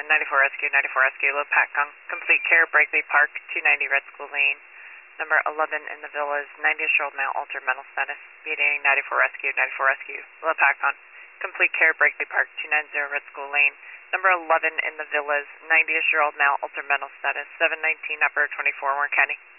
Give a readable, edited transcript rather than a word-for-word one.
94 Rescue, 94 Rescue, Low Patcong, complete care, Breakley Park, 290 Red School Lane. Number 11 in the villas, 90-year-old male, altered mental status, meeting 94 Rescue, 94 Rescue, Low Patcong, complete care, Breakley Park, 290 Red School Lane. Number 11 in the villas, 90-year-old male, altered mental status, 719 Upper 24, Warren County.